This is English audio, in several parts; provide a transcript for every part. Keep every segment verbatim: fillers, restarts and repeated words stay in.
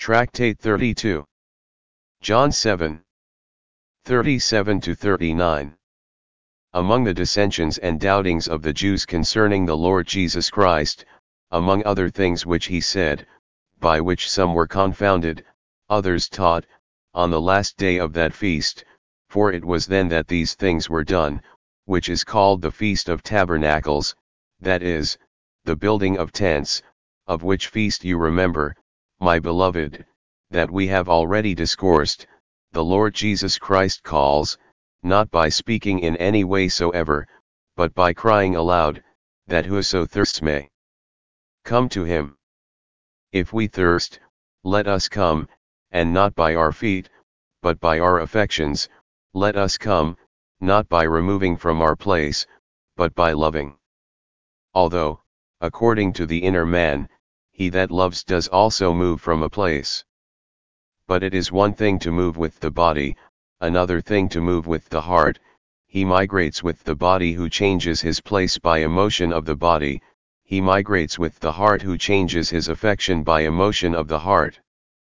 Tractate thirty-two. John seven. thirty-seven to thirty-nine. Among the dissensions and doubtings of the Jews concerning the Lord Jesus Christ, among other things which he said, by which some were confounded, others taught, on the last day of that feast, for it was then that these things were done, which is called the Feast of Tabernacles, that is, the building of tents, of which feast you remember, my beloved, that we have already discoursed, the Lord Jesus Christ calls, not by speaking in any way soever, but by crying aloud, that whoso thirsts may come to him. If we thirst, let us come, and not by our feet, but by our affections, let us come, not by removing from our place, but by loving. Although, according to the inner man, he that loves does also move from a place. But it is one thing to move with the body, another thing to move with the heart. He migrates with the body who changes his place by emotion of the body, he migrates with the heart who changes his affection by emotion of the heart.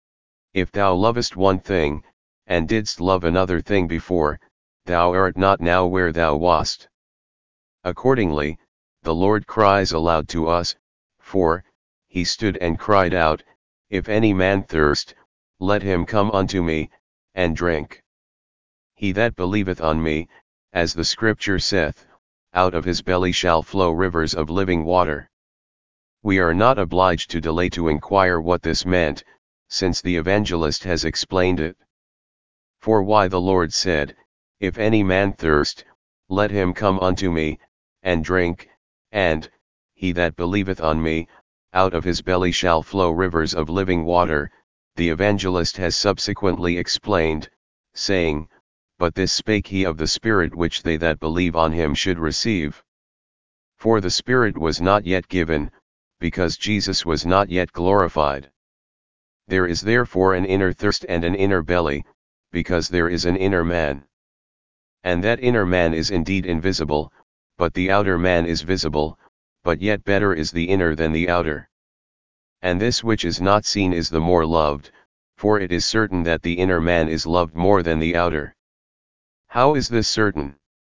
If thou lovest one thing, and didst love another thing before, thou art not now where thou wast. Accordingly, the Lord cries aloud to us, for, he stood and cried out, If any man thirst, let him come unto me, and drink. He that believeth on me, as the Scripture saith, out of his belly shall flow rivers of living water. We are not obliged to delay to inquire what this meant, since the evangelist has explained it. For why the Lord said, If any man thirst, let him come unto me, and drink, and, he that believeth on me, out of his belly shall flow rivers of living water, the evangelist has subsequently explained, saying, But this spake he of the Spirit which they that believe on him should receive. For the Spirit was not yet given, because Jesus was not yet glorified. There is therefore an inner thirst and an inner belly, because there is an inner man. And that inner man is indeed invisible, but the outer man is visible, but yet better is the inner than the outer. And this which is not seen is the more loved, for it is certain that the inner man is loved more than the outer. How is this certain?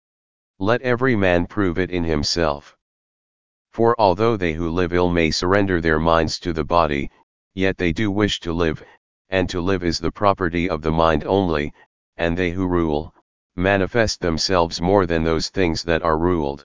Let every man prove it in himself. For although they who live ill may surrender their minds to the body, yet they do wish to live, and to live is the property of the mind only, and they who rule, manifest themselves more than those things that are ruled.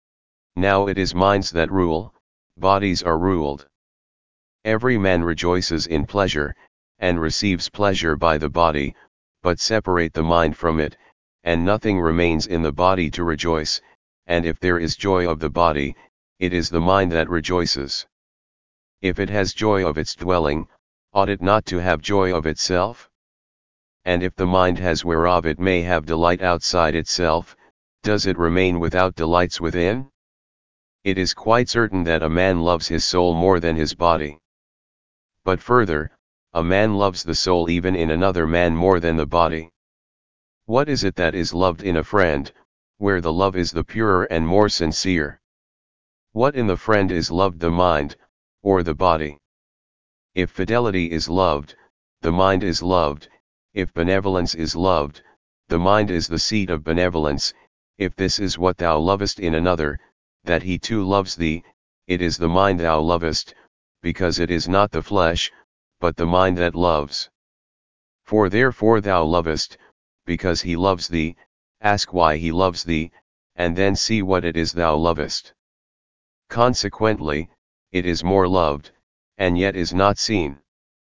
Now it is minds that rule, bodies are ruled. Every man rejoices in pleasure, and receives pleasure by the body, but separate the mind from it, and nothing remains in the body to rejoice, and if there is joy of the body, it is the mind that rejoices. If it has joy of its dwelling, ought it not to have joy of itself? And if the mind has whereof it may have delight outside itself, does it remain without delights within? It is quite certain that a man loves his soul more than his body. But further, a man loves the soul even in another man more than the body. What is it that is loved in a friend, where the love is the purer and more sincere? What in the friend is loved, the mind, or the body? If fidelity is loved, the mind is loved. If benevolence is loved, the mind is the seat of benevolence. If this is what thou lovest in another, that he too loves thee, it is the mind thou lovest, because it is not the flesh, but the mind that loves. For therefore thou lovest, because he loves thee. Ask why he loves thee, and then see what it is thou lovest. Consequently, it is more loved, and yet is not seen.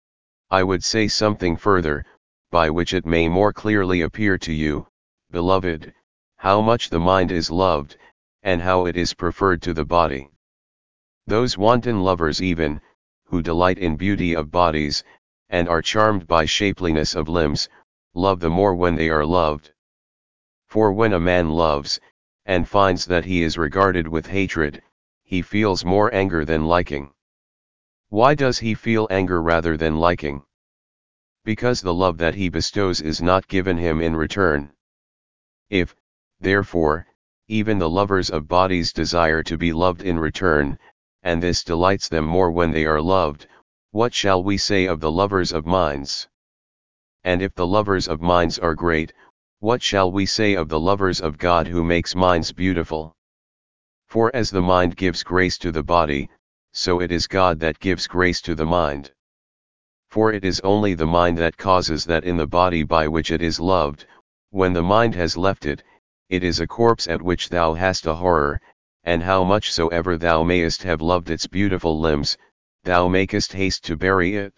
I would say something further, by which it may more clearly appear to you, beloved, how much the mind is loved, and how it is preferred to the body. Those wanton lovers even, who delight in beauty of bodies, and are charmed by shapeliness of limbs, love the more when they are loved. For when a man loves, and finds that he is regarded with hatred, he feels more anger than liking. Why does he feel anger rather than liking? Because the love that he bestows is not given him in return. If, therefore, even the lovers of bodies desire to be loved in return, and this delights them more when they are loved, What shall we say of the lovers of minds? And if the lovers of minds are great, what shall we say of the lovers of God who makes minds beautiful? For as the mind gives grace to the body, so it is God that gives grace to the mind. For it is only the mind that causes that in the body by which it is loved. When the mind has left it, it is a corpse at which thou hast a horror, and how much soever thou mayest have loved its beautiful limbs, thou makest haste to bury it.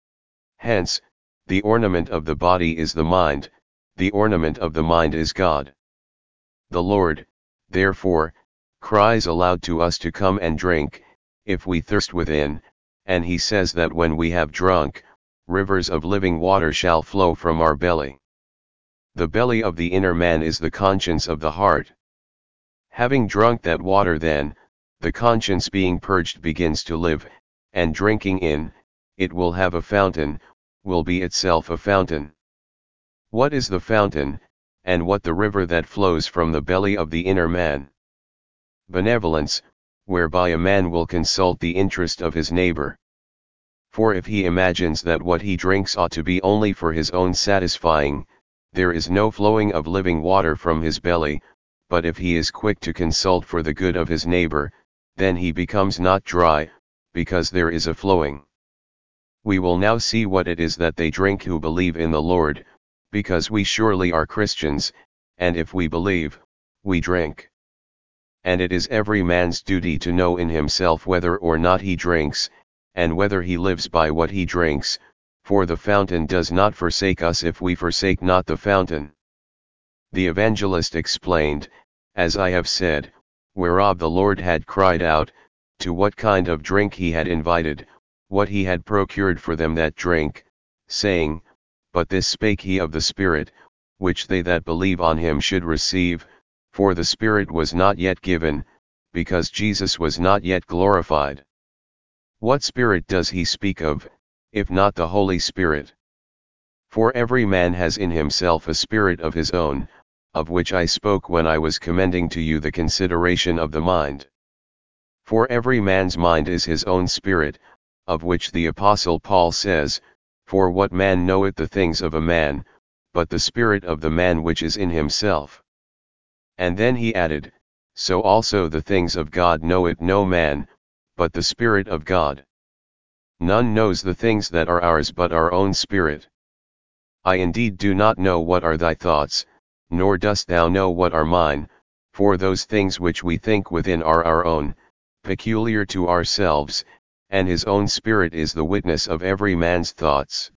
Hence, the ornament of the body is the mind, the ornament of the mind is God. The Lord, therefore, cries aloud to us to come and drink, if we thirst within, and he says that when we have drunk, rivers of living water shall flow from our belly. The belly of the inner man is the conscience of the heart. Having drunk that water then, the conscience being purged begins to live, and drinking in, it will have a fountain, will be itself a fountain. What is the fountain, and what the river that flows from the belly of the inner man? Benevolence, whereby a man will consult the interest of his neighbor. For if he imagines that what he drinks ought to be only for his own satisfying, there is no flowing of living water from his belly, but if he is quick to consult for the good of his neighbor, then he becomes not dry, because there is a flowing. We will now see what it is that they drink who believe in the Lord, because we surely are Christians, and if we believe, we drink. And it is every man's duty to know in himself whether or not he drinks, and whether he lives by what he drinks, for the fountain does not forsake us if we forsake not the fountain. The evangelist explained, as I have said, whereof the Lord had cried out, to what kind of drink he had invited, what he had procured for them that drink, saying, But this spake he of the Spirit, which they that believe on him should receive, for the Spirit was not yet given, because Jesus was not yet glorified. What Spirit does he speak of, if not the Holy Spirit? For every man has in himself a spirit of his own, of which I spoke when I was commending to you the consideration of the mind. For every man's mind is his own spirit, of which the Apostle Paul says, For what man knoweth the things of a man, but the spirit of the man which is in himself? And then he added, So also the things of God knoweth no man, but the Spirit of God. None knows the things that are ours but our own spirit. I indeed do not know what are thy thoughts, nor dost thou know what are mine, for those things which we think within are our own, peculiar to ourselves, and his own Spirit is the witness of every man's thoughts.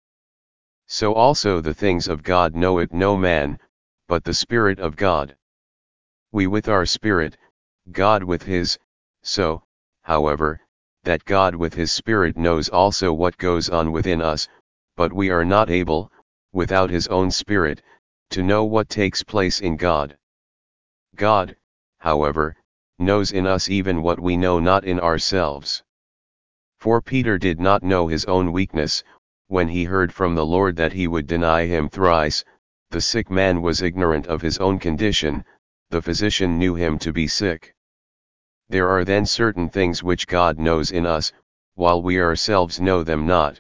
So also the things of God knoweth no man, but the Spirit of God. We with our spirit, God with his, so, however, that God with his Spirit knows also what goes on within us, but we are not able, without his own Spirit, to know what takes place in God. God, however, knows in us even what we know not in ourselves. For Peter did not know his own weakness, when he heard from the Lord that he would deny him thrice. The sick man was ignorant of his own condition, the physician knew him to be sick. There are then certain things which God knows in us, while we ourselves know them not.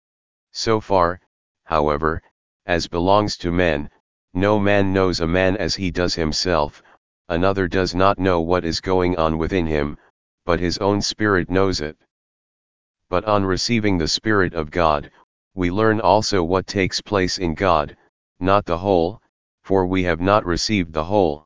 So far, however, as belongs to men, no man knows a man as he does himself. Another does not know what is going on within him, but his own spirit knows it. But on receiving the Spirit of God, we learn also what takes place in God, not the whole, for we have not received the whole.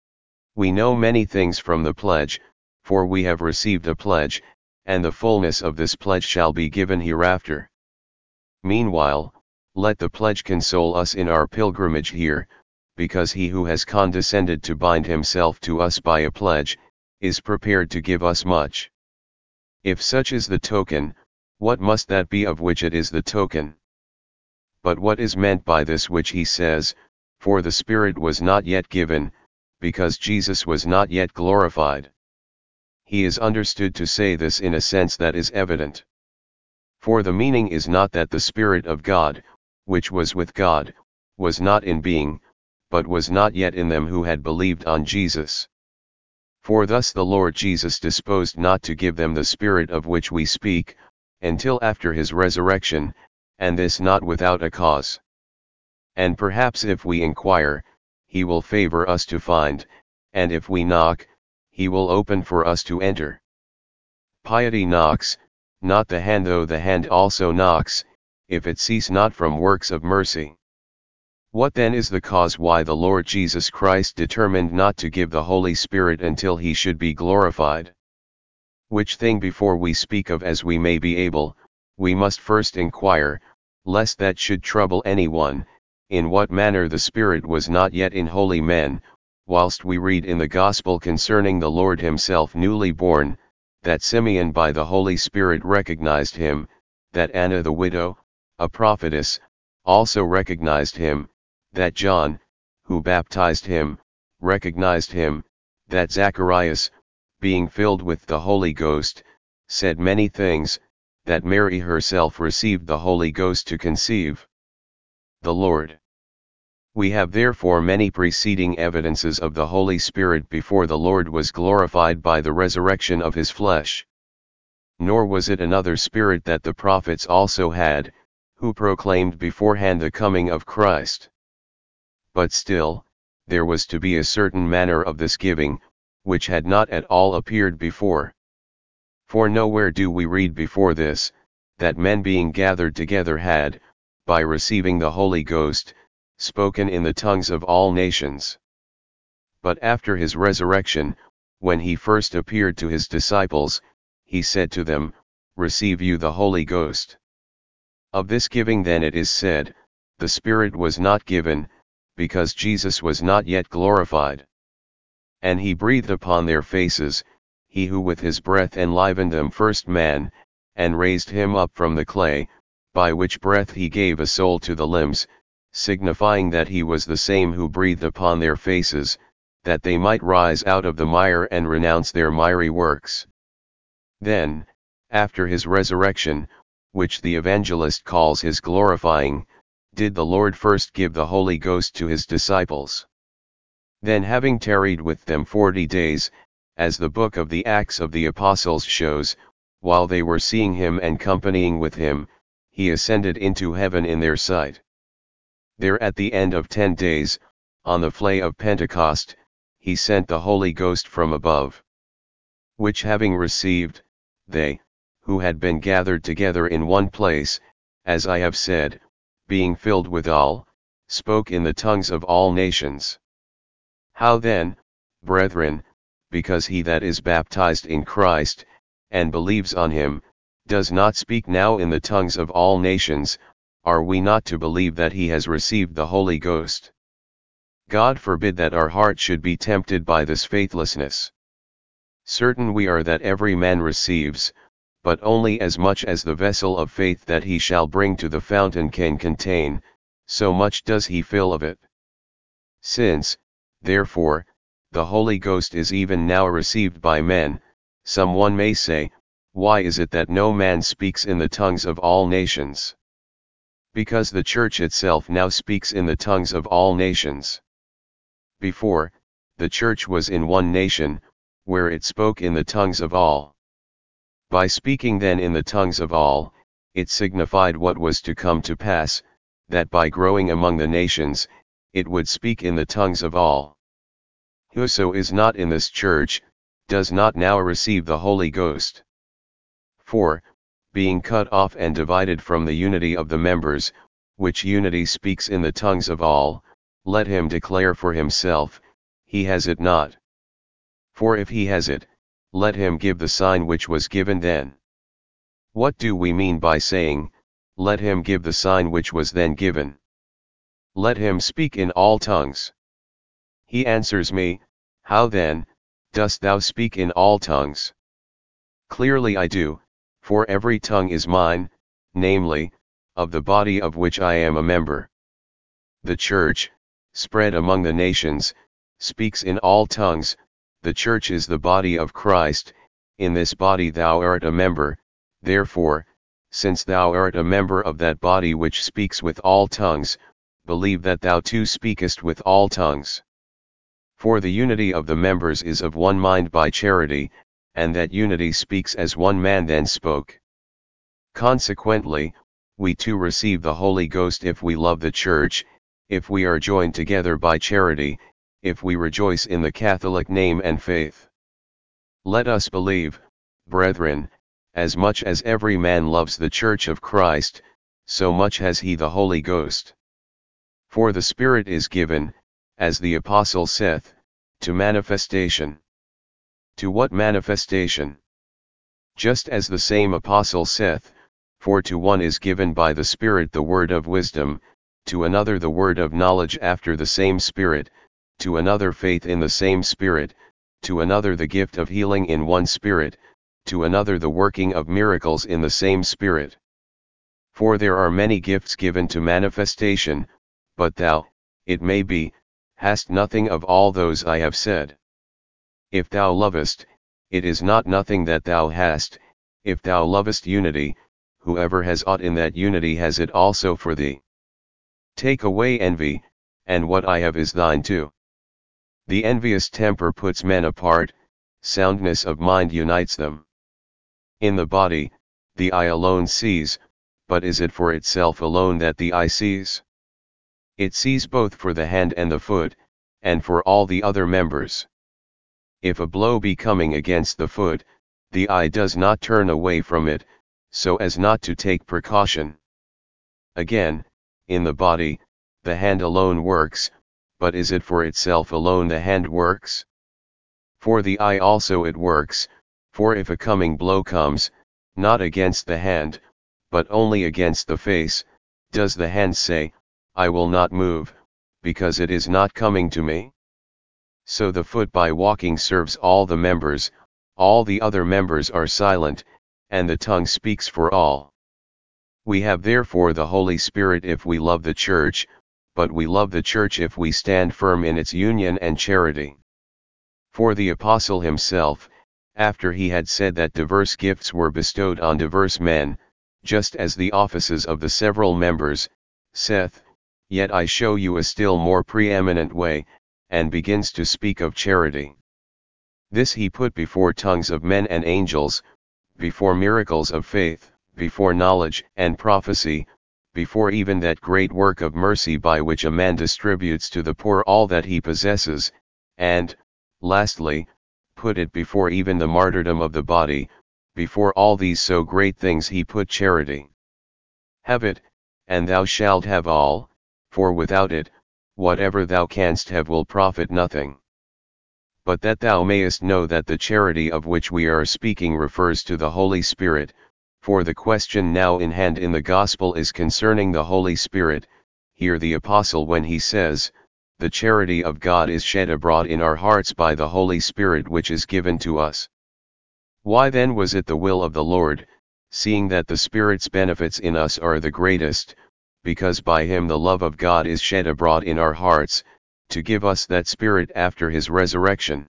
We know many things from the pledge, for we have received a pledge, and the fullness of this pledge shall be given hereafter. Meanwhile, let the pledge console us in our pilgrimage here, because he who has condescended to bind himself to us by a pledge, is prepared to give us much. If such is the token, what must that be of which it is the token? But what is meant by this which he says, For the Spirit was not yet given, because Jesus was not yet glorified? He is understood to say this in a sense that is evident. For the meaning is not that the Spirit of God, which was with God, was not in being, but was not yet in them who had believed on Jesus. For thus the Lord Jesus disposed not to give them the Spirit of which we speak, until after his resurrection, and this not without a cause. And perhaps if we inquire, he will favor us to find, and if we knock, he will open for us to enter. Piety knocks, not the hand, though the hand also knocks, if it cease not from works of mercy. What then is the cause why the Lord Jesus Christ determined not to give the Holy Spirit until he should be glorified? Which thing before we speak of as we may be able, we must first inquire, lest that should trouble anyone, in what manner the Spirit was not yet in holy men, whilst we read in the Gospel concerning the Lord himself newly born, that Simeon by the Holy Spirit recognized him, that Anna the widow, a prophetess, also recognized him, that John, who baptized him, recognized him, that Zacharias, being filled with the Holy Ghost, said many things, that Mary herself received the Holy Ghost to conceive the Lord. We have therefore many preceding evidences of the Holy Spirit before the Lord was glorified by the resurrection of his flesh. Nor was it another Spirit that the prophets also had, who proclaimed beforehand the coming of Christ. But still, there was to be a certain manner of this giving, which had not at all appeared before. For nowhere do we read before this, that men being gathered together had, by receiving the Holy Ghost, spoken in the tongues of all nations. But after his resurrection, when he first appeared to his disciples, he said to them, "Receive you the Holy Ghost." Of this giving then it is said, the Spirit was not given, because Jesus was not yet glorified. And he breathed upon their faces, he who with his breath enlivened them first man, and raised him up from the clay, by which breath he gave a soul to the limbs, signifying that he was the same who breathed upon their faces, that they might rise out of the mire and renounce their miry works. Then, after his resurrection, which the evangelist calls his glorifying, did the Lord first give the Holy Ghost to his disciples. Then having tarried with them forty days, as the book of the Acts of the Apostles shows, while they were seeing him and companying with him, he ascended into heaven in their sight. There at the end of ten days, on the flay of Pentecost, he sent the Holy Ghost from above. Which having received, they, who had been gathered together in one place, as I have said, being filled with all, spoke in the tongues of all nations. How then, brethren, because he that is baptized in Christ, and believes on him, does not speak now in the tongues of all nations, are we not to believe that he has received the Holy Ghost? God forbid that our heart should be tempted by this faithlessness. Certain we are that every man receives, but only as much as the vessel of faith that he shall bring to the fountain can contain, so much does he fill of it. Since, therefore, the Holy Ghost is even now received by men, some one may say, why is it that no man speaks in the tongues of all nations? Because the Church itself now speaks in the tongues of all nations. Before, the Church was in one nation, where it spoke in the tongues of all. By speaking then in the tongues of all, it signified what was to come to pass, that by growing among the nations, it would speak in the tongues of all. Whoso is not in this Church, does not now receive the Holy Ghost. For, being cut off and divided from the unity of the members, which unity speaks in the tongues of all, let him declare for himself, he has it not. For if he has it, let him give the sign which was given then. What do we mean by saying, let him give the sign which was then given? Let him speak in all tongues. He answers me, how then, dost thou speak in all tongues? Clearly I do, for every tongue is mine, namely, of the body of which I am a member. The Church, spread among the nations, speaks in all tongues. The Church is the body of Christ, in this body thou art a member, therefore, since thou art a member of that body which speaks with all tongues, believe that thou too speakest with all tongues. For the unity of the members is of one mind by charity, and that unity speaks as one man then spoke. Consequently, we too receive the Holy Ghost if we love the Church, if we are joined together by charity, if we rejoice in the Catholic name and faith. Let us believe, brethren, as much as every man loves the Church of Christ, so much has he the Holy Ghost. For the Spirit is given, as the Apostle saith, to manifestation. To what manifestation? Just as the same Apostle saith, for to one is given by the Spirit the word of wisdom, to another the word of knowledge after the same Spirit, to another faith in the same Spirit, to another the gift of healing in one Spirit, to another the working of miracles in the same Spirit. For there are many gifts given to manifestation, but thou, it may be, hast nothing of all those I have said. If thou lovest, it is not nothing that thou hast; if thou lovest unity, whoever has aught in that unity has it also for thee. Take away envy, and what I have is thine too. The envious temper puts men apart, soundness of mind unites them. In the body, the eye alone sees, but is it for itself alone that the eye sees? It sees both for the hand and the foot, and for all the other members. If a blow be coming against the foot, the eye does not turn away from it, so as not to take precaution. Again, in the body, the hand alone works, but is it for itself alone the hand works? For the eye also it works, for if a coming blow comes, not against the hand, but only against the face, does the hand say, I will not move, because it is not coming to me? So the foot by walking serves all the members, all the other members are silent, and the tongue speaks for all. We have therefore the Holy Spirit if we love the Church, but we love the Church if we stand firm in its union and charity. For the Apostle himself, after he had said that diverse gifts were bestowed on diverse men, just as the offices of the several members, saith, Yet I show you a still more preeminent way, and begins to speak of charity. This he put before tongues of men and angels, before miracles of faith, before knowledge and prophecy, before even that great work of mercy by which a man distributes to the poor all that he possesses, and, lastly, put it before even the martyrdom of the body, before all these so great things he put charity. Have it, and thou shalt have all, for without it, whatever thou canst have will profit nothing. But that thou mayest know that the charity of which we are speaking refers to the Holy Spirit, for the question now in hand in the Gospel is concerning the Holy Spirit. Hear the Apostle when he says, The charity of God is shed abroad in our hearts by the Holy Spirit which is given to us. Why then was it the will of the Lord, seeing that the Spirit's benefits in us are the greatest, because by him the love of God is shed abroad in our hearts, to give us that Spirit after his resurrection?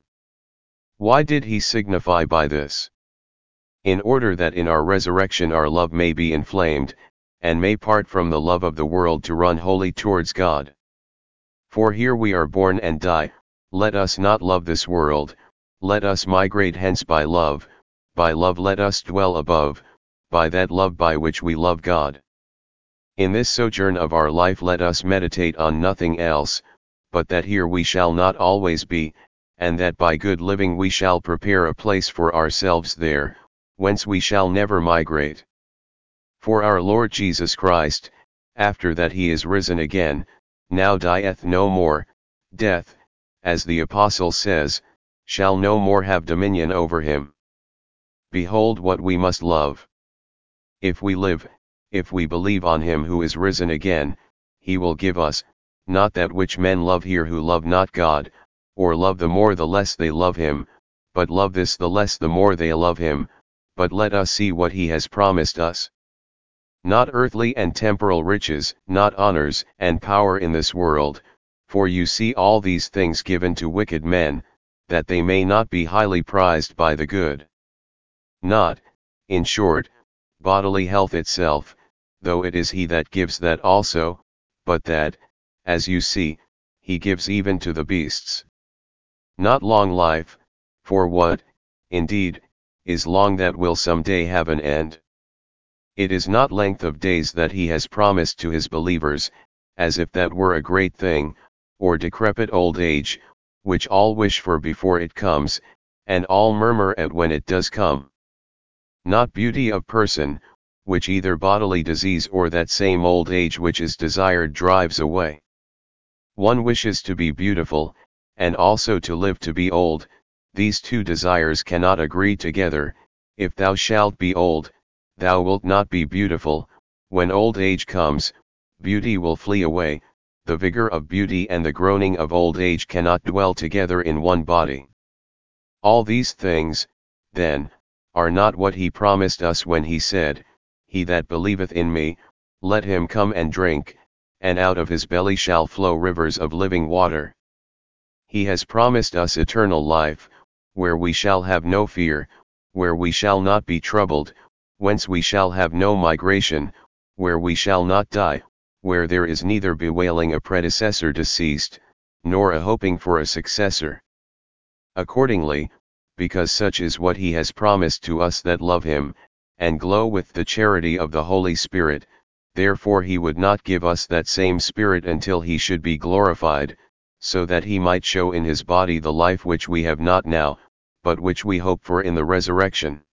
Why did he signify by this? In order that in our resurrection our love may be inflamed, and may part from the love of the world to run wholly towards God. For here we are born and die, let us not love this world, let us migrate hence by love, by love let us dwell above, by that love by which we love God. In this sojourn of our life let us meditate on nothing else, but that here we shall not always be, and that by good living we shall prepare a place for ourselves there, whence we shall never migrate. For our Lord Jesus Christ, after that he is risen again, now dieth no more, death, as the Apostle says, shall no more have dominion over him. Behold what we must love. If we live, if we believe on him who is risen again, he will give us, not that which men love here who love not God, or love the more the less they love him, but love this the less the more they love him, but let us see what he has promised us. Not earthly and temporal riches, not honors and power in this world, for you see all these things given to wicked men, that they may not be highly prized by the good. Not, in short, bodily health itself, though it is he that gives that also, but that, as you see, he gives even to the beasts. Not long life, for what, indeed, is long that will some day have an end. It is not length of days that he has promised to his believers, as if that were a great thing, or decrepit old age, which all wish for before it comes, and all murmur at when it does come. Not beauty of person, which either bodily disease or that same old age which is desired drives away. One wishes to be beautiful, and also to live to be old. These two desires cannot agree together. If thou shalt be old, thou wilt not be beautiful. When old age comes, beauty will flee away. The vigor of beauty and the groaning of old age cannot dwell together in one body. All these things, then, are not what he promised us when he said, He that believeth in me, let him come and drink, and out of his belly shall flow rivers of living water. He has promised us eternal life, where we shall have no fear, where we shall not be troubled, whence we shall have no migration, where we shall not die, where there is neither bewailing a predecessor deceased, nor a hoping for a successor. Accordingly, because such is what he has promised to us that love him, and glow with the charity of the Holy Spirit, therefore he would not give us that same Spirit until he should be glorified, so that he might show in his body the life which we have not now, but which we hope for in the resurrection.